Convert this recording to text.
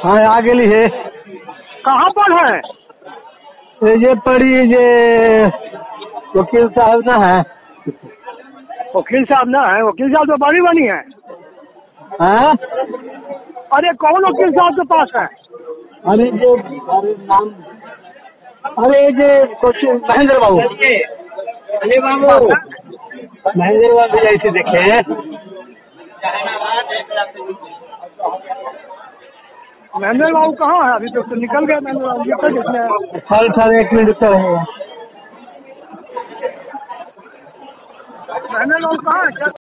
हाँ आ गेली है। कहाँ पर है? ये पड़ी जे वकील साहब ना है। वकील साहब ना है? वकील साहब तो बड़ी बनी है। हाँ अरे कौन वकील साहब के पास है? अरे जो अरे नाम अरे जे कुछ महेंद्र बाबू। अरे बाबू महेंद्र बाबू ऐसे देखे। महेंद्र बाबू कहाँ है? अभी तक तो निकल गया महेंद्र बाबू। निकल जिसने सर 1 मिनट तो रहेगा। महेंद्र बाबू कहाँ है?